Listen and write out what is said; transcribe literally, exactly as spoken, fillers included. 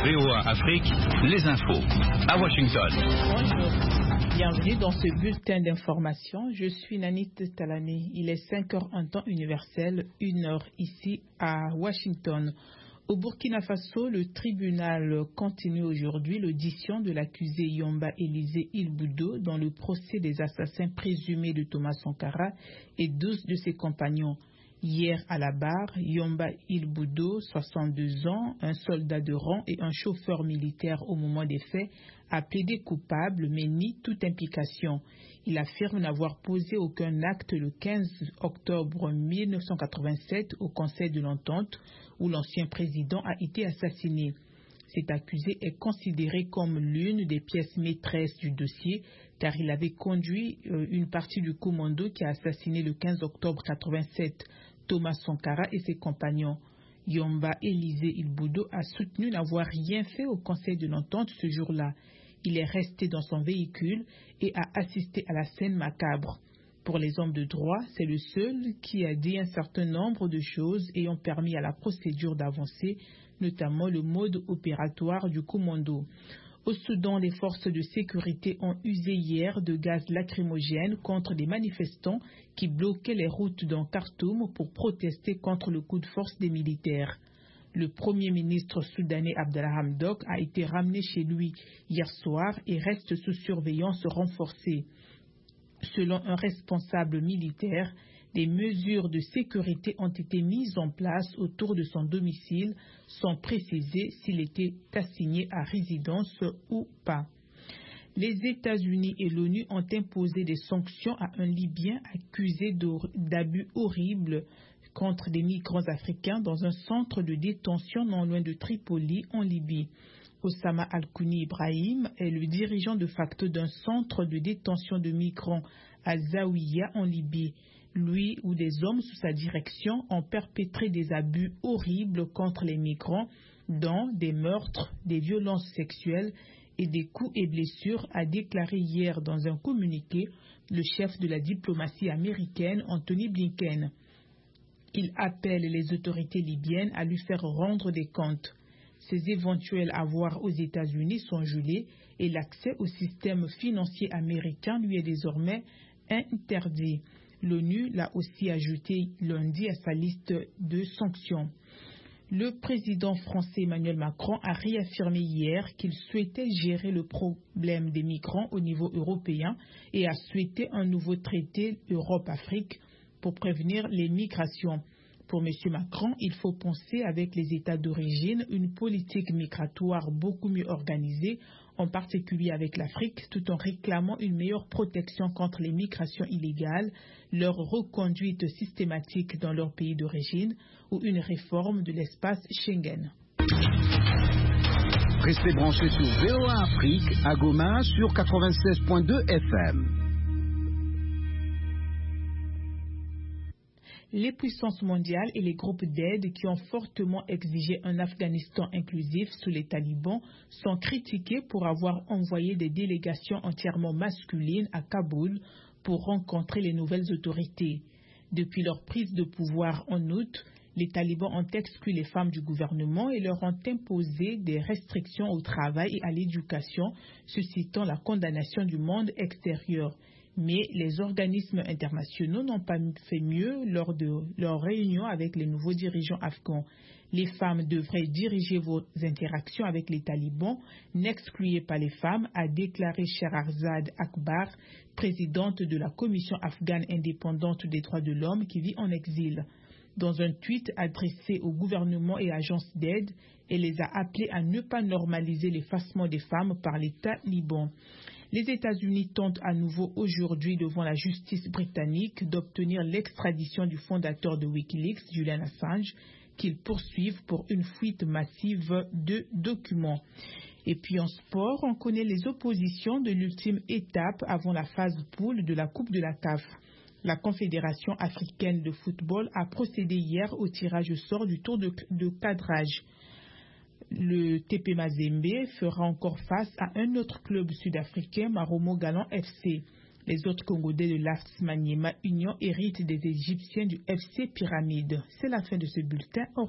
V O A Afrique, les infos à Washington. Bonjour, bienvenue dans ce bulletin d'information. Je suis Nanit Talani. Il est cinq heures en temps universel, une heure ici à Washington. Au Burkina Faso, le tribunal continue aujourd'hui l'audition de l'accusé Yomba Élisée Ilboudo dans le procès des assassins présumés de Thomas Sankara et douze de ses compagnons. Hier à la barre, Yomba Ilboudo, soixante-deux ans, un soldat de rang et un chauffeur militaire au moment des faits, a plaidé coupable mais nie toute implication. Il affirme n'avoir posé aucun acte le quinze octobre mille neuf cent quatre-vingt-sept au Conseil de l'Entente où l'ancien président a été assassiné. Cet accusé est considéré comme l'une des pièces maîtresses du dossier car il avait conduit euh, une partie du commando qui a assassiné le quinze octobre quatre-vingt-sept Thomas Sankara et ses compagnons. Yomba Élisée Ilboudo a soutenu n'avoir rien fait au Conseil de l'Entente ce jour-là. Il est resté dans son véhicule et a assisté à la scène macabre. Pour les hommes de droit, c'est le seul qui a dit un certain nombre de choses ayant permis à la procédure d'avancer, notamment le mode opératoire du commando. Au Soudan, les forces de sécurité ont usé hier de gaz lacrymogène contre des manifestants qui bloquaient les routes dans Khartoum pour protester contre le coup de force des militaires. Le premier ministre soudanais Abdallah Hamdok a été ramené chez lui hier soir et reste sous surveillance renforcée. Selon un responsable militaire, des mesures de sécurité ont été mises en place autour de son domicile sans préciser s'il était assigné à résidence ou pas. Les États-Unis et l'ONU ont imposé des sanctions à un Libyen accusé d'abus horribles contre des migrants africains dans un centre de détention non loin de Tripoli, en Libye. Osama Al-Kouni Ibrahim est le dirigeant de facto d'un centre de détention de migrants à Zawiya, en Libye. Lui ou des hommes sous sa direction ont perpétré des abus horribles contre les migrants, dont des meurtres, des violences sexuelles et des coups et blessures, a déclaré hier dans un communiqué le chef de la diplomatie américaine, Anthony Blinken. Il appelle les autorités libyennes à lui faire rendre des comptes. Ses éventuels avoirs aux États-Unis sont gelés et l'accès au système financier américain lui est désormais interdit. L'ONU l'a aussi ajouté lundi à sa liste de sanctions. Le président français Emmanuel Macron a réaffirmé hier qu'il souhaitait gérer le problème des migrants au niveau européen et a souhaité un nouveau traité Europe-Afrique pour prévenir les migrations. Pour M. Macron, il faut penser avec les États d'origine une politique migratoire beaucoup mieux organisée, en particulier avec l'Afrique, tout en réclamant une meilleure protection contre les migrations illégales, leur reconduite systématique dans leur pays d'origine ou une réforme de l'espace Schengen. Restez branchés sur V O A Afrique à Goma sur quatre-vingt-seize point deux F M. Les puissances mondiales et les groupes d'aide qui ont fortement exigé un Afghanistan inclusif sous les talibans sont critiqués pour avoir envoyé des délégations entièrement masculines à Kaboul pour rencontrer les nouvelles autorités. Depuis leur prise de pouvoir en août, les talibans ont exclu les femmes du gouvernement et leur ont imposé des restrictions au travail et à l'éducation, suscitant la condamnation du monde extérieur. Mais les organismes internationaux n'ont pas fait mieux lors de leur réunion avec les nouveaux dirigeants afghans. Les femmes devraient diriger vos interactions avec les talibans, n'excluez pas les femmes, a déclaré Shahrazad Akbar, présidente de la Commission afghane indépendante des droits de l'homme qui vit en exil. Dans un tweet adressé au gouvernement et agences d'aide, elle les a appelés à ne pas normaliser l'effacement des femmes par les talibans. Les États-Unis tentent à nouveau aujourd'hui devant la justice britannique d'obtenir l'extradition du fondateur de Wikileaks, Julian Assange, qu'ils poursuivent pour une fuite massive de documents. Et puis en sport, on connaît les oppositions de l'ultime étape avant la phase poule de la Coupe de la C A F. La Confédération africaine de football a procédé hier au tirage au sort du tour de, de cadrage. Le T P Mazembe fera encore face à un autre club sud-africain, Maromo Galan F C. Les autres Congolais de l'A S Maniema Union héritent des Égyptiens du F C Pyramide. C'est la fin de ce bulletin.